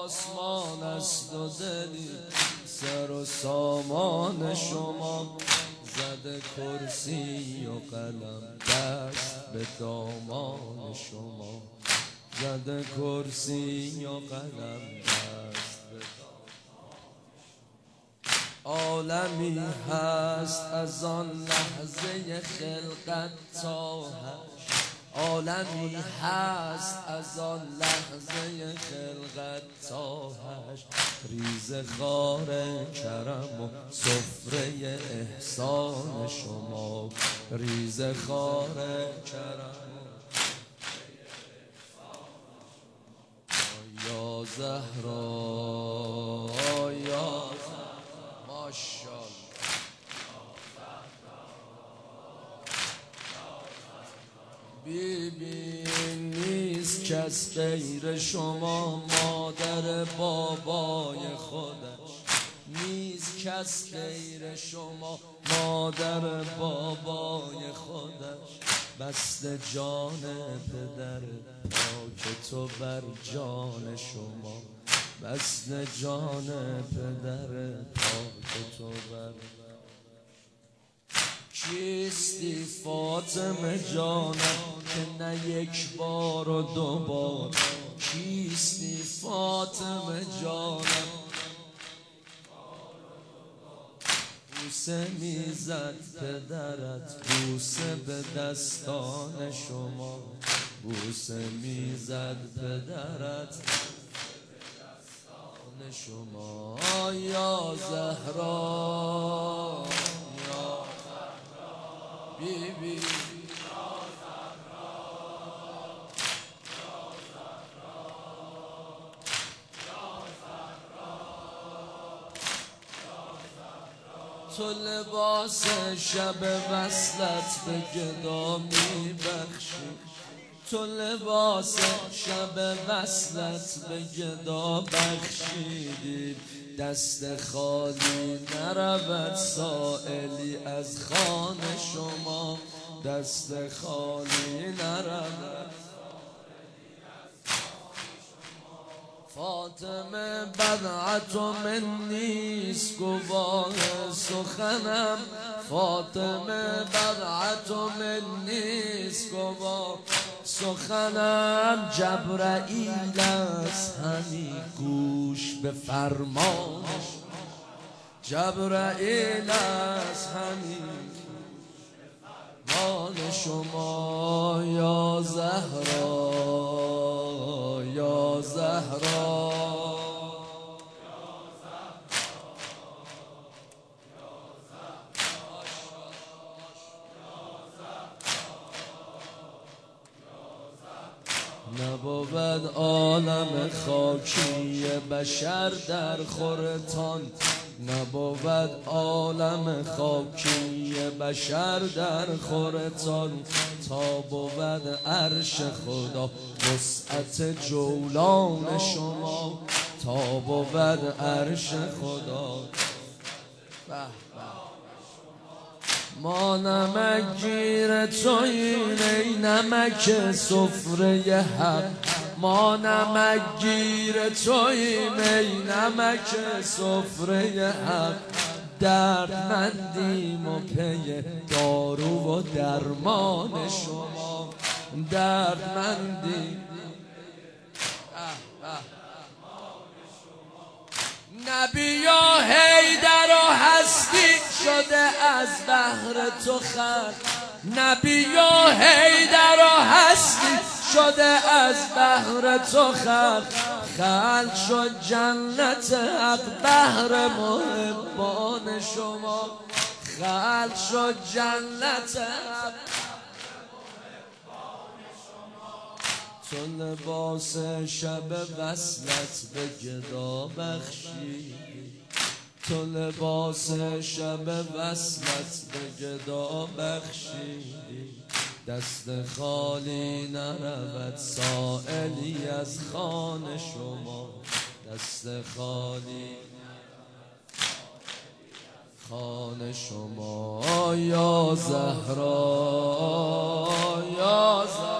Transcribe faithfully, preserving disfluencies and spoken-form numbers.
آسمان است و دلی سر و سامان شما، زده کرسی و قلم دست به دامان شما، زده کرسی و قلم دست به عالمی هست از آن لحظه خلقت تا حشر، عالمی هست از آن لحظه خلقت تا حشر، ریز خار کرم و سفره احسان شما، ریز خار کرم و یا زهرا یا ماشاءالله. بی بی نیست کس غیر شما، مادر بابای خودش نیست کس غیر شما، مادر بابای خودش، بسته جان پدر پاک تو بر جان شما، بسته جان پدر پاک تو بر. کیستی فاطمه جانم که نه یک بار و دو بار، کیستی فاطمه جانم بوسه میزد پدرت، بوسه به دستان شما، بوسه میزد پدرت دستان شما، یا زهرا یا بی بی تو لباس شب وصلت به گدا میبخشی، تو لباس شب وصلت به گدا بخشیدی، دست خالی نرود سائلی از خان شما، دست خالی نرود. فاطمه بضعت من نیست گواه سخنم، فاطمه بضعت من نیست گواه سخنم، جبرائیل است همی گوش به فرمانش، جبرائیل است همی مان شما، یا زهرا یا زهرا نبود عالم خاکی بشر در خورتان، نبود عالم خاکی بشر در خورتان، تا بود عرش خدا وسعت جولان شما، تا بود عرش خدا. ما نمکگیر توییم ای نمک سفره حق، ما نمکگیر توییم ای نمک سفره حق، دردمندیم و پی دارو و درمان شما، دردمندیم. نبی و حیدر و هستی شده از بحر تو خلق، نبی و حیدر و هستی شده از بحر تو خلق، خلق شد جنت حق بحر محبان شما، خلق شد جنت حق. تو لباس شب وصلت به گدا بخشی، تو لباس شب وصلت به گدا بخشیدی، دست خالی نرود سائلی از خان شما، دست خالی خان شما، یا زهرا یا زهرا